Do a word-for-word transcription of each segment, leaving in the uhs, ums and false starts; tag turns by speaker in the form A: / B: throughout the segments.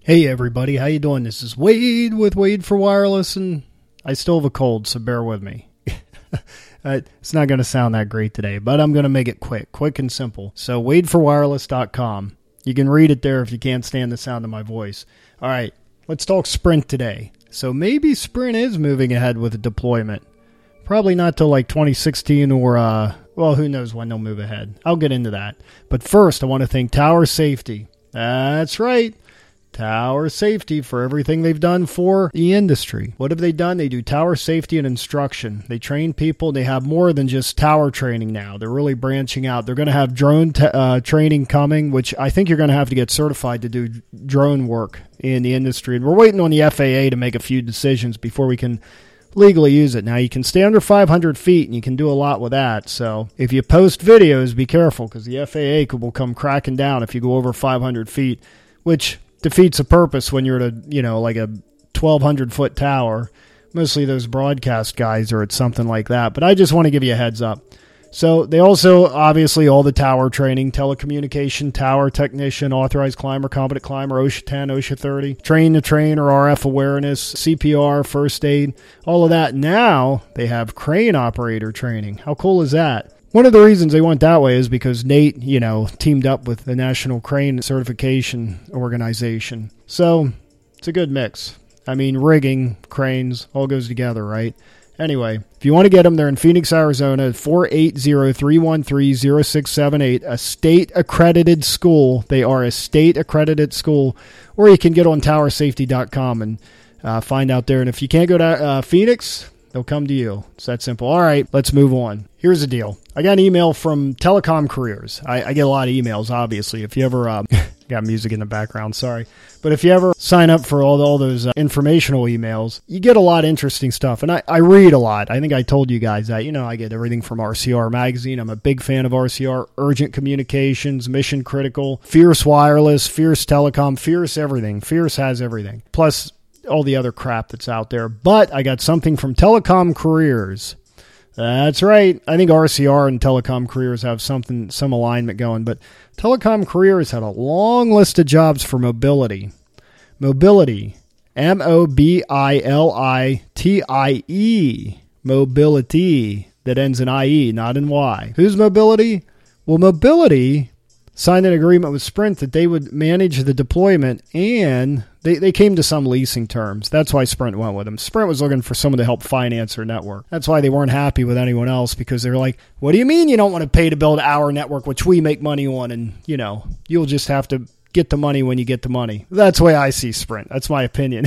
A: Hey everybody, how you doing? This is Wade with Wade for Wireless, and I still have a cold, so bear with me. It's not going to sound that great today, but I'm going to make it quick, quick and simple. So wade for wireless dot com. You can read it there if you can't stand the sound of my voice. All right, let's talk Sprint today. So maybe Sprint is moving ahead with a deployment. Probably not till like twenty sixteen or, uh, well, who knows when they'll move ahead. I'll get into that. But first, I want to thank Tower Safety. That's right. Tower Safety for everything they've done for the industry. What have they done? They do tower safety and instruction. They train people. They have more than just tower training now. They're really branching out. They're going to have drone t- uh, training coming, which I think you're going to have to get certified to do drone work in the industry. And we're waiting on the F A A to make a few decisions before we can legally use it. Now, you can stay under five hundred feet, and you can do a lot with that. So if you post videos, be careful, because the F A A will come cracking down if you go over five hundred feet, which defeats the purpose when you're at a, you know, like a twelve hundred foot tower. Mostly those broadcast guys are at something like that, but I just want to give you a heads up. So they also, obviously, all the tower training, telecommunication, tower technician, authorized climber, competent climber, OSHA ten, OSHA thirty, train to train or R F awareness, C P R, first aid, all of that. Now they have crane operator training. How cool is that? One of the reasons they went that way is because Nate, you know, teamed up with the National Crane Certification Organization. So it's a good mix. I mean, rigging, cranes, all goes together, right? Anyway, if you want to get them, they're in Phoenix, Arizona, four eight zero, three one three, zero six seven eight, a state-accredited school. They are a state-accredited school, or you can get on tower safety dot com and uh, find out there. And if you can't go to uh, Phoenix, they'll come to you. It's that simple. All right, let's move on. Here's the deal. I got an email from Telecom Careers. I, I get a lot of emails, obviously. If you ever... Um, got music in the background, sorry. But if you ever sign up for all, all those uh, informational emails, you get a lot of interesting stuff. And I, I read a lot. I think I told you guys that. You know, I get everything from R C R Magazine. I'm a big fan of R C R. Urgent Communications, Mission Critical, Fierce Wireless, Fierce Telecom, Fierce everything. Fierce has everything. Plus all the other crap that's out there. But I got something from Telecom Careers. That's right. I think R C R and Telecom Careers have something, some alignment going, but Telecom Careers had a long list of jobs for mobility. Mobility. M O B I L I T I E. Mobility. That ends in I E, not in Y. Who's Mobility? Well, Mobility signed an agreement with Sprint that they would manage the deployment, and they, they came to some leasing terms. That's why Sprint went with them. Sprint was looking for someone to help finance their network. That's why they weren't happy with anyone else, because they were like, what do you mean you don't want to pay to build our network, which we make money on, and, you know, you'll just have to get the money when you get the money. That's the way I see Sprint. That's my opinion.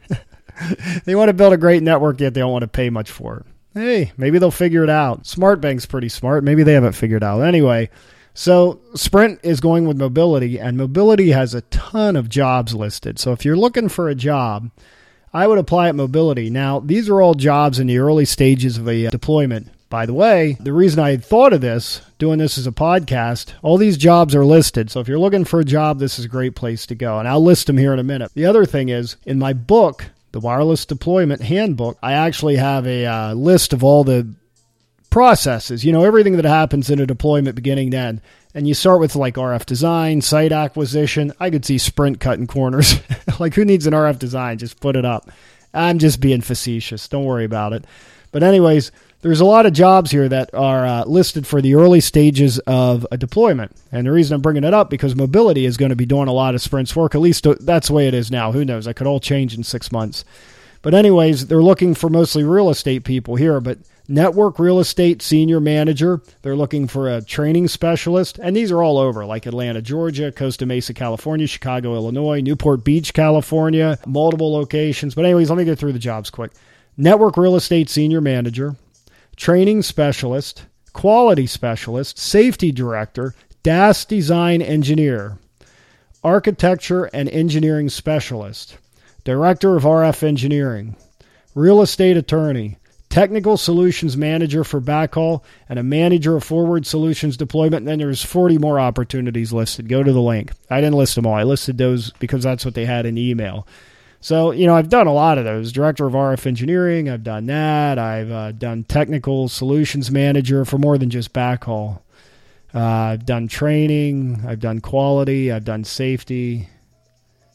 A: They want to build a great network, yet they don't want to pay much for it. Hey, maybe they'll figure it out. SmartBank's pretty smart. Maybe they haven't figured it out. Anyway, so Sprint is going with Mobility, and Mobility has a ton of jobs listed. So if you're looking for a job, I would apply at Mobility. Now, these are all jobs in the early stages of a deployment. By the way, the reason I thought of this, doing this as a podcast, all these jobs are listed. So if you're looking for a job, this is a great place to go. And I'll list them here in a minute. The other thing is, in my book, the Wireless Deployment Handbook, I actually have a uh, list of all the processes, you know, everything that happens in a deployment beginning to end. And you start with like R F design, site acquisition. I could see Sprint cutting corners. Like, who needs an R F design? Just put it up. I'm just being facetious. Don't worry about it. But anyways, there's a lot of jobs here that are uh, listed for the early stages of a deployment. And the reason I'm bringing it up, because Mobility is going to be doing a lot of Sprint's work. At least that's the way it is now. Who knows? That could all change in six months. But anyways, they're looking for mostly real estate people here, but network real estate senior manager. They're looking for a training specialist, and these are all over, like Atlanta, Georgia, Costa Mesa, California, Chicago, Illinois, Newport Beach, California, multiple locations. But anyways, let me get through the jobs quick. Network real estate senior manager, training specialist, quality specialist, safety director, D A S design engineer, architecture and engineering specialist, director of R F engineering, real estate attorney, technical solutions manager for backhaul, and a manager of forward solutions deployment. And then there's forty more opportunities listed. Go to the link. I didn't list them all. I listed those because that's what they had in the email. So, you know, I've done a lot of those. Director of R F engineering, I've done that. I've uh, done technical solutions manager for more than just backhaul. Uh, I've done training. I've done quality. I've done safety.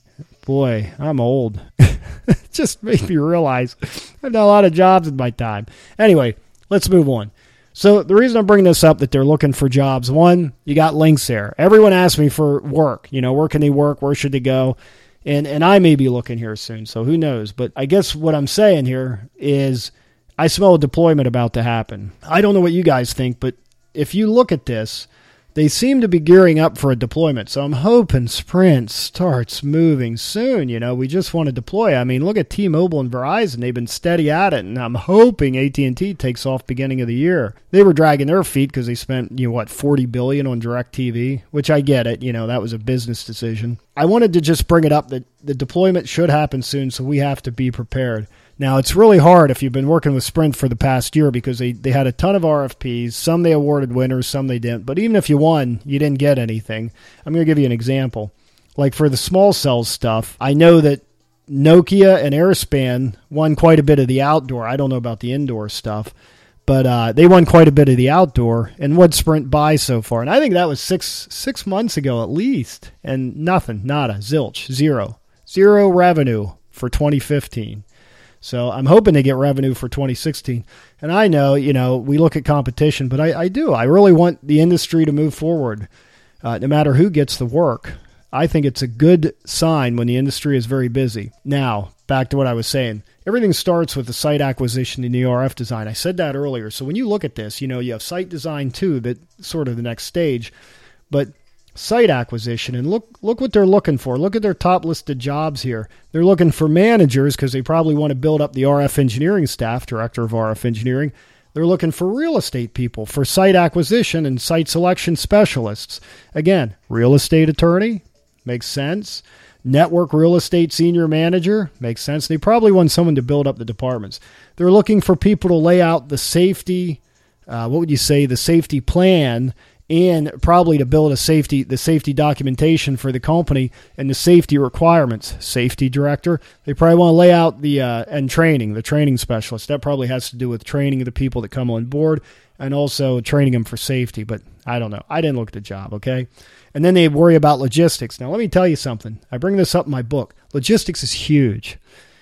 A: Boy, I'm old. It just made me realize I've done a lot of jobs in my time. Anyway, let's move on. So the reason I'm bringing this up, that they're looking for jobs, one, you got links there. Everyone asks me for work. You know, where can they work? Where should they go? And and I may be looking here soon, so who knows? But I guess what I'm saying here is I smell a deployment about to happen. I don't know what you guys think, but if you look at this, they seem to be gearing up for a deployment. So I'm hoping Sprint starts moving soon. You know, we just want to deploy. I mean, look at T-Mobile and Verizon. They've been steady at it, and I'm hoping A T and T takes off beginning of the year. They were dragging their feet because they spent, you know, what, forty billion dollars on DirecTV, which I get it. You know, that was a business decision. I wanted to just bring it up that the deployment should happen soon, so we have to be prepared. Now, it's really hard if you've been working with Sprint for the past year because they, they had a ton of R F Ps. Some they awarded winners, some they didn't. But even if you won, you didn't get anything. I'm going to give you an example. Like for the small cells stuff, I know that Nokia and Airspan won quite a bit of the outdoor. I don't know about the indoor stuff. But uh, they won quite a bit of the outdoor. And what'd Sprint buy so far? And I think that was six six months ago at least. And nothing, nada, zilch, zero. Zero revenue for twenty fifteen. So I'm hoping they get revenue for twenty sixteen. And I know, you know, we look at competition, but I, I do. I really want the industry to move forward, uh, no matter who gets the work. I think it's a good sign when the industry is very busy. Now, back to what I was saying. Everything starts with the site acquisition and the R F design. I said that earlier. So when you look at this, you know, you have site design too, that's sort of the next stage. But site acquisition, and look look what they're looking for. Look at their top listed jobs here. They're looking for managers because they probably want to build up the R F engineering staff, director of R F engineering. They're looking for real estate people for site acquisition and site selection specialists. Again, real estate attorney, makes sense. Network real estate senior manager, makes sense. They probably want someone to build up the departments. They're looking for people to lay out the safety, uh, what would you say, the safety plan, and probably to build a safety, the safety documentation for the company and the safety requirements. Safety director, they probably want to lay out the, uh, and training, the training specialist. That probably has to do with training of the people that come on board and also training them for safety. But I don't know. I didn't look at the job, okay? And then they worry about logistics. Now, let me tell you something. I bring this up in my book. Logistics is huge.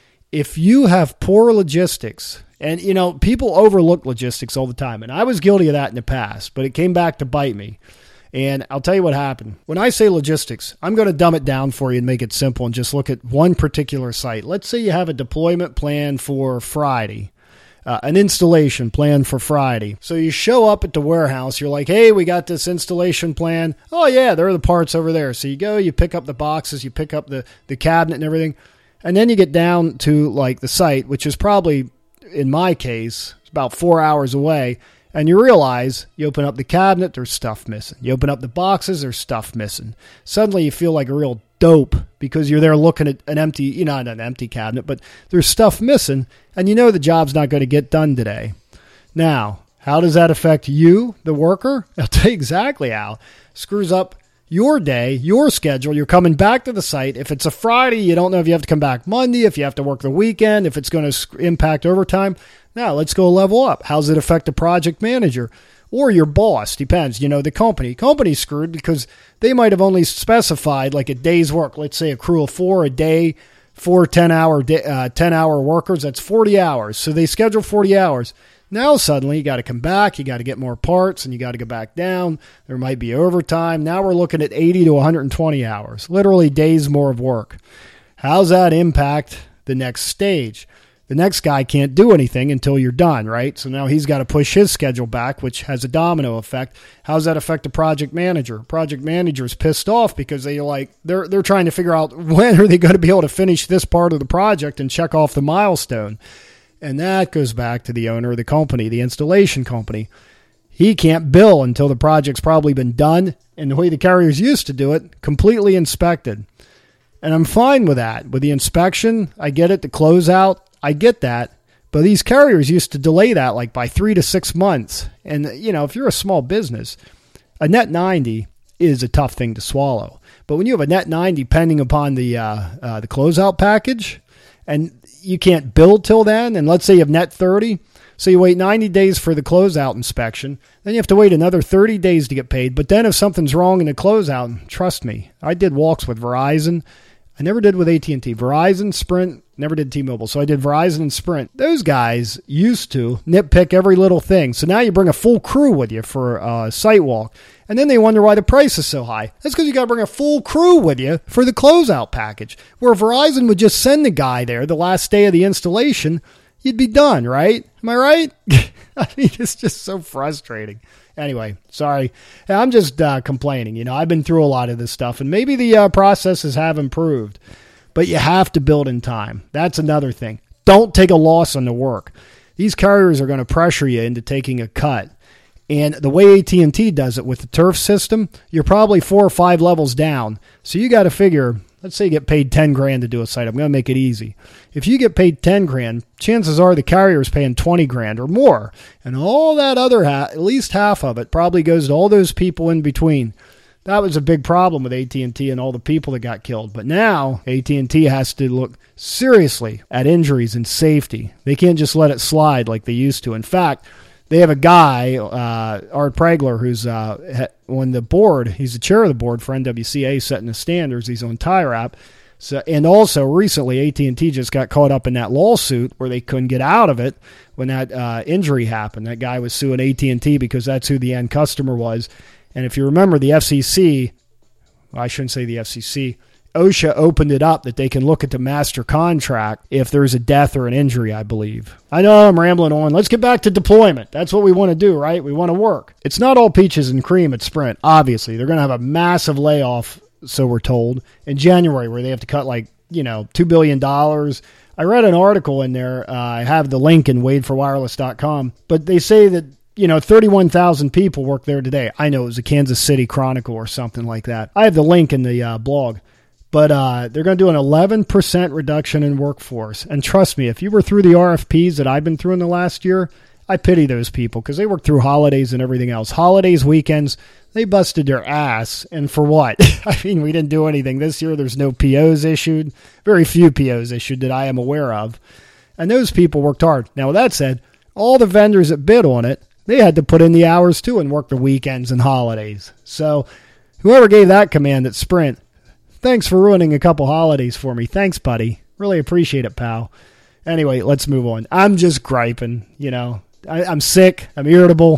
A: If you have poor logistics, and, you know, people overlook logistics all the time, and I was guilty of that in the past, but it came back to bite me. And I'll tell you what happened. When I say logistics, I'm going to dumb it down for you and make it simple and just look at one particular site. Let's say you have a deployment plan for Friday, uh, an installation plan for Friday. So you show up at the warehouse. You're like, hey, we got this installation plan. Oh, yeah, there are the parts over there. So you go, you pick up the boxes, you pick up the, the cabinet and everything. And then you get down to like the site, which is probably, in my case, it's about four hours away. And you realize you open up the cabinet, there's stuff missing. You open up the boxes, there's stuff missing. Suddenly you feel like a real dope because you're there looking at an empty, you know, not an empty cabinet, but there's stuff missing. And you know the job's not going to get done today. Now, how does that affect you, the worker? I'll tell you exactly how. Screws up your day, your schedule. You're coming back to the site. If it's a Friday, you don't know if you have to come back Monday, if you have to work the weekend, if it's going to impact overtime. Now, let's go level up. How's it affect the project manager or your boss? Depends. You know, the company. Company's screwed because they might have only specified like a day's work. Let's say a crew of four a day, four ten-hour day, uh, ten-hour workers. That's forty hours. So they schedule forty hours. Now, suddenly, you got to come back, you got to get more parts, and you got to go back down. There might be overtime. Now we're looking at eighty to one hundred twenty hours, literally days more of work. How's that impact the next stage? The next guy can't do anything until you're done, right? So now he's got to push his schedule back, which has a domino effect. How's that affect the project manager? Project manager's pissed off because they like they're they're trying to figure out when are they going to be able to finish this part of the project and check off the milestone. And that goes back to the owner of the company, the installation company. He can't bill until the project's probably been done, and the way the carriers used to do it, completely inspected. And I'm fine with that. With the inspection, I get it, the closeout, I get that. But these carriers used to delay that like by three to six months. And, you know, if you're a small business, a net ninety is a tough thing to swallow. But when you have a net ninety pending upon the uh, uh, the closeout package, and you can't build till then, and let's say you have net thirty, so you wait ninety days for the closeout inspection, then you have to wait another thirty days to get paid. But then if something's wrong in the closeout, trust me, I did walks with Verizon. I never did with A T and T. Verizon, Sprint, never did T-Mobile. So I did Verizon and Sprint. Those guys used to nitpick every little thing. So now you bring a full crew with you for a site walk. And then they wonder why the price is so high. That's because you got to bring a full crew with you for the closeout package. Where Verizon would just send the guy there the last day of the installation, you'd be done, right? Am I right? I mean, it's just so frustrating. Anyway, sorry. I'm just uh, complaining. You know, I've been through a lot of this stuff, and maybe the uh, processes have improved. But you have to build in time. That's another thing. Don't take a loss on the work. These carriers are going to pressure you into taking a cut. And the way A T and T does it with the turf system, you're probably four or five levels down. So you got to figure, let's say you get paid ten grand to do a site. I'm going to make it easy. If you get paid ten grand, chances are the carrier is paying twenty grand or more. And all that other half, at least half of it, probably goes to all those people in between. That was a big problem with A T and T and all the people that got killed. But now A T and T has to look seriously at injuries and safety. They can't just let it slide like they used to. In fact, they have a guy, uh, Art Pregler, who's uh, on the board. He's the chair of the board for N W C A, setting the standards. He's on TireApp. So, and also recently, A T and T just got caught up in that lawsuit where they couldn't get out of it when that uh, injury happened. That guy was suing A T and T because that's who the end customer was. And if you remember, the F C C, well, I shouldn't say the F C C, OSHA opened it up that they can look at the master contract if there's a death or an injury, I believe. I know I'm rambling on. Let's get back to deployment. That's what we want to do, right? We want to work. It's not all peaches and cream at Sprint, obviously. They're going to have a massive layoff, so we're told, in January where they have to cut like, you know, two billion dollars. I read an article in there. Uh, I have the link in wade for wireless dot com, but they say that, you know, thirty-one thousand people work there today. I know it was a Kansas City Chronicle or something like that. I have the link in the uh, blog. But uh, they're going to do an eleven percent reduction in workforce. And trust me, if you were through the R F Ps that I've been through in the last year, I pity those people because they work through holidays and everything else. Holidays, weekends, they busted their ass. And for what? I mean, we didn't do anything this year. There's no P Os issued. Very few P Os issued that I am aware of. And those people worked hard. Now, with that said, all the vendors that bid on it, they had to put in the hours too and work the weekends and holidays. So whoever gave that command at Sprint, thanks for ruining a couple holidays for me. Thanks, buddy. Really appreciate it, pal. Anyway, let's move on. I'm just griping, you know. I, I'm sick. I'm irritable.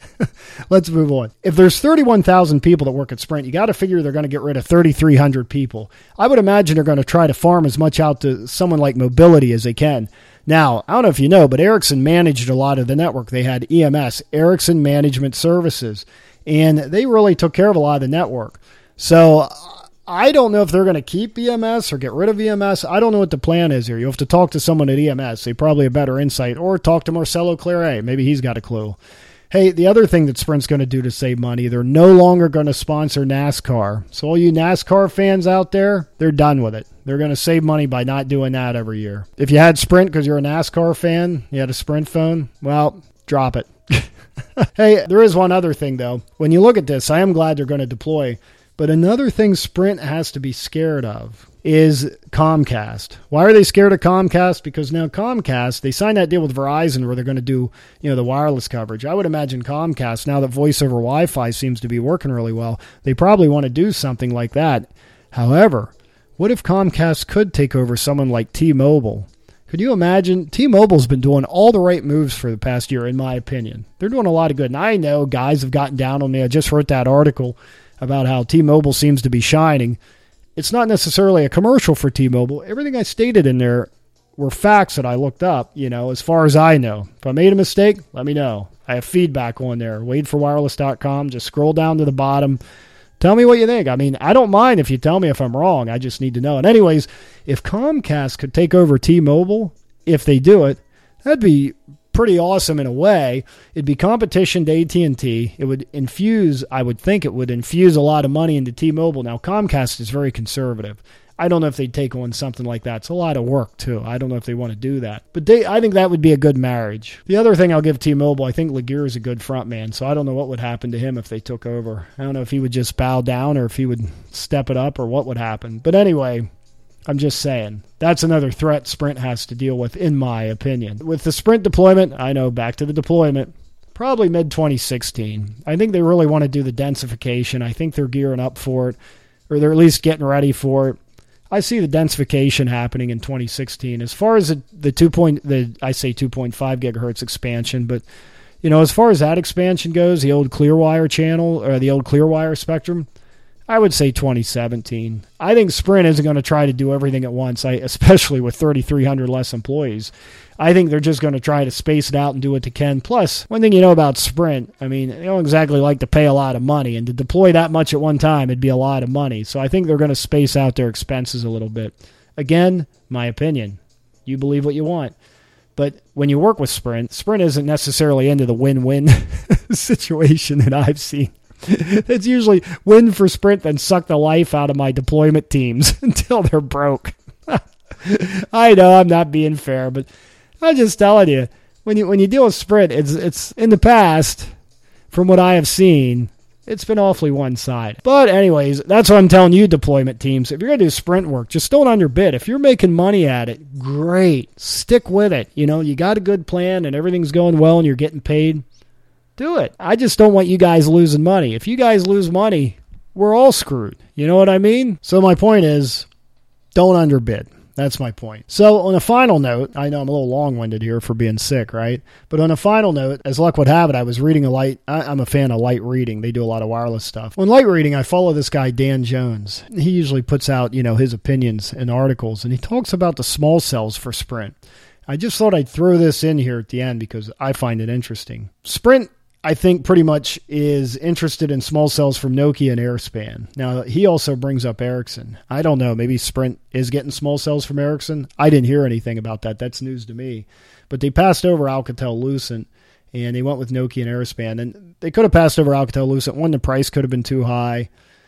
A: Let's move on. If there's thirty-one thousand people that work at Sprint, you got to figure they're going to get rid of thirty-three hundred people. I would imagine they're going to try to farm as much out to someone like Mobility as they can. Now, I don't know if you know, but Ericsson managed a lot of the network. They had E M S, Ericsson Management Services, and they really took care of a lot of the network. So I don't know if they're going to keep E M S or get rid of E M S. I don't know what the plan is here. You have to talk to someone at E M S. They probably have better insight. Or talk to Marcelo Claret. Maybe he's got a clue. Hey, the other thing that Sprint's going to do to save money, they're no longer going to sponsor NASCAR. So all you NASCAR fans out there, they're done with it. They're going to save money by not doing that every year. If you had Sprint because you're a NASCAR fan, you had a Sprint phone, well, drop it. Hey, there is one other thing, though. When you look at this, I am glad they're going to deploy. But another thing Sprint has to be scared of is Comcast. Why are they scared of Comcast? Because now Comcast, they signed that deal with Verizon where they're going to do, you know, the wireless coverage. I would imagine Comcast, now that voice over Wi-Fi seems to be working really well, they probably want to do something like that. However, what if Comcast could take over someone like T-Mobile? Could you imagine? T-Mobile's been doing all the right moves for the past year, in my opinion. They're doing a lot of good. And I know guys have gotten down on me. I just wrote that article about how T-Mobile seems to be shining. It's not necessarily a commercial for T-Mobile. Everything I stated in there were facts that I looked up, you know, as far as I know. If I made a mistake, let me know. I have feedback on there. wade for wireless dot com. Just scroll down to the bottom. Tell me what you think. I mean, I don't mind if you tell me if I'm wrong. I just need to know. And anyways, if Comcast could take over T-Mobile, if they do it, that'd be pretty awesome in a way. It'd be competition to A T and T. It would infuse, I would think it would infuse a lot of money into T-Mobile. Now, Comcast is very conservative. I don't know if they'd take on something like that. It's a lot of work, too. I don't know if they want to do that. But they, I think that would be a good marriage. The other thing I'll give T-Mobile, I think Laguerre is a good front man, so I don't know what would happen to him if they took over. I don't know if he would just bow down or if he would step it up or what would happen. But anyway, I'm just saying, that's another threat Sprint has to deal with, in my opinion. With the Sprint deployment, I know, back to the deployment, probably mid twenty sixteen. I think they really want to do the densification. I think they're gearing up for it, or they're at least getting ready for it. I see the densification happening in twenty sixteen. As far as the, the two point, the I say two point five gigahertz expansion, but you know, as far as that expansion goes, the old Clearwire channel or the old Clearwire spectrum, I would say twenty seventeen. I think Sprint isn't going to try to do everything at once, I, especially with thirty-three hundred less employees. I think they're just going to try to space it out and do what they can. Plus, one thing you know about Sprint, I mean, they don't exactly like to pay a lot of money, and to deploy that much at one time, it'd be a lot of money. So I think they're going to space out their expenses a little bit. Again, my opinion. You believe what you want. But when you work with Sprint, Sprint isn't necessarily into the win-win situation that I've seen. It's usually win for Sprint, then suck the life out of my deployment teams until they're broke. I know I'm not being fair, but I'm just telling you, when you when you deal with Sprint, it's it's in the past, from what I have seen, it's been awfully one-sided. But anyways, that's what I'm telling you, deployment teams. If you're going to do Sprint work, just don't underbid. If you're making money at it, great. Stick with it. You know, you got a good plan and everything's going well and you're getting paid, do it. I just don't want you guys losing money. If you guys lose money, we're all screwed. You know what I mean? So my point is, don't underbid. That's my point. So on a final note, I know I'm a little long-winded here for being sick, right? But on a final note, as luck would have it, I was reading a light, I, I'm a fan of Light Reading. They do a lot of wireless stuff. On Light Reading, I follow this guy, Dan Jones. He usually puts out, you know, his opinions in articles, and he talks about the small cells for Sprint. I just thought I'd throw this in here at the end because I find it interesting. Sprint, I think, pretty much is interested in small cells from Nokia and Airspan. Now, he also brings up Ericsson. I don't know. Maybe Sprint is getting small cells from Ericsson. I didn't hear anything about that. That's news to me. But they passed over Alcatel-Lucent, and they went with Nokia and Airspan. And they could have passed over Alcatel-Lucent. One, the price could have been too high.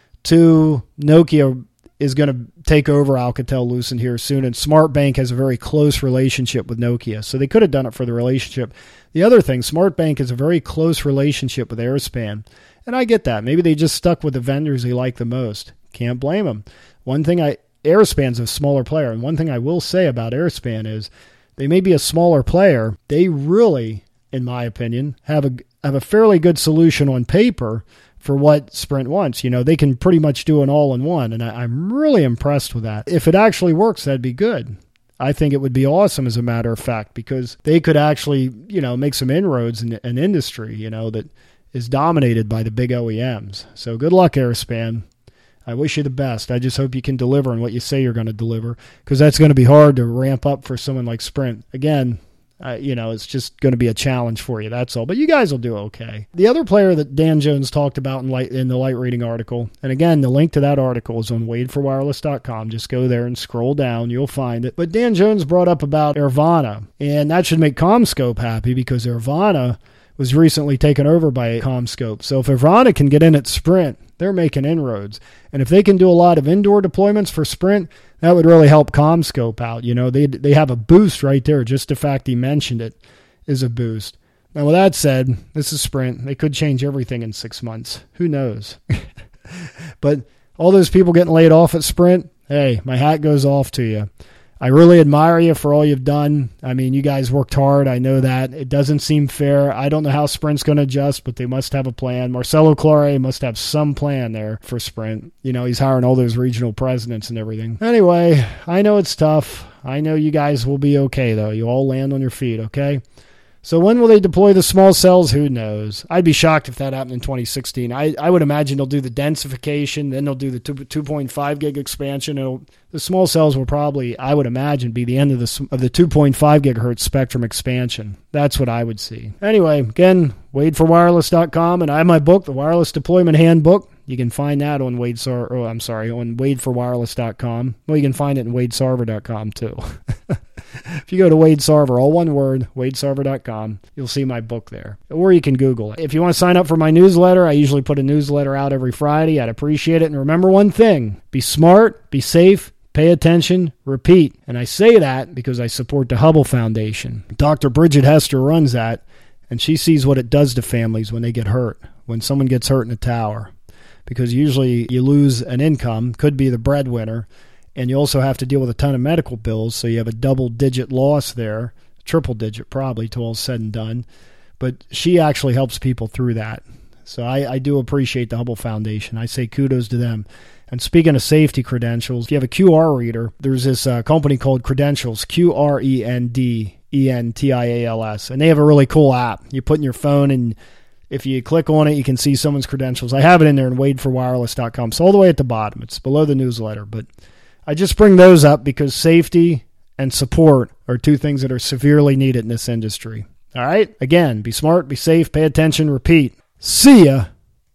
A: Two, Nokia is going to take over Alcatel-Lucent here soon, and SmartBank has a very close relationship with Nokia, so they could have done it for the relationship. The other thing, SmartBank has a very close relationship with Airspan, and I get that. Maybe they just stuck with the vendors they like the most. Can't blame them. One thing, I Airspan's a smaller player, and one thing I will say about Airspan is they may be a smaller player. They really, in my opinion, have a have a fairly good solution on paper for what Sprint wants. You know, they can pretty much do an all-in-one, and I, I'm really impressed with that. If it actually works, that'd be good. I think it would be awesome, as a matter of fact, because they could actually, you know, make some inroads in an industry, you know, that is dominated by the big O E Ms. So good luck, Airspan. I wish you the best. I just hope you can deliver on what you say you're going to deliver, because that's going to be hard to ramp up for someone like Sprint. Again, Uh, you know, it's just going to be a challenge for you, that's all. But you guys will do okay. The other player that Dan Jones talked about in, light, in the Light Reading article, and again, the link to that article is on wade for wireless dot com. Just go there and scroll down. You'll find it. But Dan Jones brought up about Irvana, and that should make CommScope happy because Irvana was recently taken over by CommScope. So if Irvana can get in at Sprint, they're making inroads. And if they can do a lot of indoor deployments for Sprint, that would really help CommScope out. You know, they they have a boost right there. Just the fact he mentioned it is a boost. Now, with that said, this is Sprint. They could change everything in six months. Who knows? But all those people getting laid off at Sprint, hey, my hat goes off to you. I really admire you for all you've done. I mean, you guys worked hard. I know that. It doesn't seem fair. I don't know how Sprint's going to adjust, but they must have a plan. Marcelo Claure must have some plan there for Sprint. You know, he's hiring all those regional presidents and everything. Anyway, I know it's tough. I know you guys will be okay, though. You all land on your feet, okay? So when will they deploy the small cells? Who knows? I'd be shocked if that happened in twenty sixteen. I, I would imagine they'll do the densification, then they'll do the two point five gig expansion. It'll, the small cells will probably, I would imagine, be the end of the of the two point five gigahertz spectrum expansion. That's what I would see. Anyway, again, wade for wireless dot com, and I have my book, The Wireless Deployment Handbook. You can find that on Wade Sar- oh, I'm sorry, on wade for wireless dot com. Well, you can find it in wade sarver dot com too. If you go to Wade Sarver, all one word, wade sarver dot com, you'll see my book there. Or you can Google it. If you want to sign up for my newsletter, I usually put a newsletter out every Friday. I'd appreciate it. And remember one thing, be smart, be safe, pay attention, repeat. And I say that because I support the Hubble Foundation. Doctor Bridget Hester runs that, and she sees what it does to families when they get hurt, when someone gets hurt in a tower. Because usually you lose an income, could be the breadwinner, and you also have to deal with a ton of medical bills, so you have a double-digit loss there, triple-digit probably, till all's said and done. But she actually helps people through that. So I, I do appreciate the Hubble Foundation. I say kudos to them. And speaking of safety credentials, if you have a Q R reader, there's this uh, company called Credentials, Q R E N D E N T I A L S, and they have a really cool app. You put in your phone, and if you click on it, you can see someone's credentials. I have it in there in wade for wireless dot com. It's all the way at the bottom. It's below the newsletter, but I just bring those up because safety and support are two things that are severely needed in this industry. All right? Again, be smart, be safe, pay attention, repeat. See ya!